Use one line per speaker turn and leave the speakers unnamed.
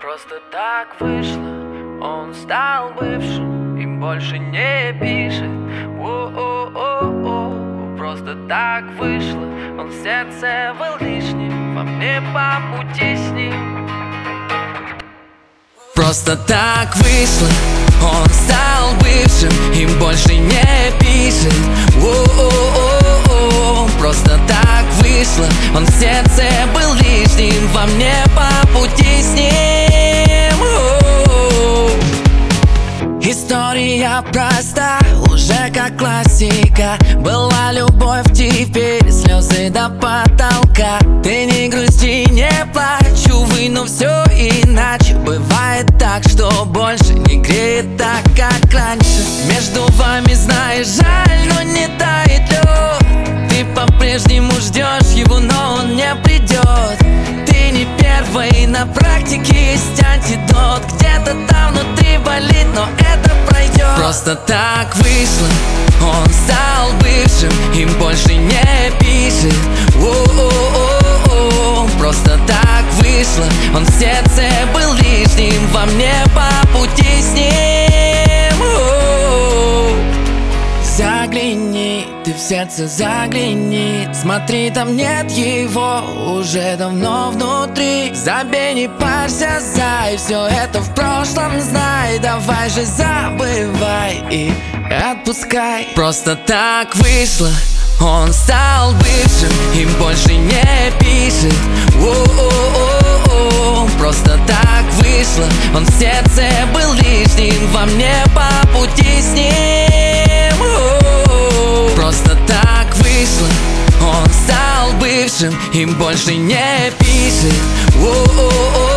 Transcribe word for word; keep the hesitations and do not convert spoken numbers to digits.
Просто так вышло, он стал бывшим и больше не пишет. О-о-о-о. Просто так вышло, он в сердце был лишним, во мне по пути с ним.
Просто так вышло, он стал бывшим и больше не пишет. О-о-о-о. Просто так вышло, он в сердце был лишним, во мне по пути с ним. О-о-о. История проста, уже как классика. Была любовь, теперь слезы до потолка. Ты не грусти, не плачь, увы, но все иначе. Бывает так, что больше не греет так, как раньше. Между вами, знаешь, жаль, но не тает лед. Ты по-прежнему ждешь его, но он не придет. Ты не первый, на практике есть антидот. Где-то там внутри болит, но это пройдет. Просто так вышло, он стал бывшим и больше не пишет. О-о-о-о. Просто так вышло, он в сердце был лишним, во мне по пути с ним. О-о-о. Загляни, ты в сердце загляни. Смотри, там нет его уже давно внутри. Забей, не парься, зай, все это в прошлом знай. Давай же забывай и отпускай. Просто так вышло, он стал бывшим и больше не пишет. О-о-о-о. Просто так вышло, он в сердце был лишним, во мне по пути с ним. О-о-о. Просто так вышло, он стал бывшим и больше не пишет. О-о-о.